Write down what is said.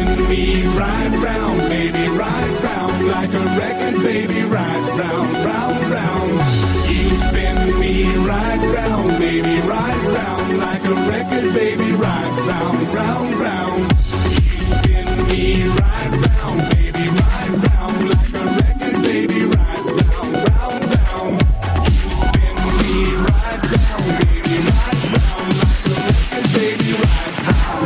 spin me right round, baby, right round, like a record, baby, right round, round, round. You spin me right round, baby, right round, like a record, baby, right round, round, round. You spin me right round, baby, right round, like a record, baby, right round, round, round. You spin me right round, baby, right round, like a record, baby, right round.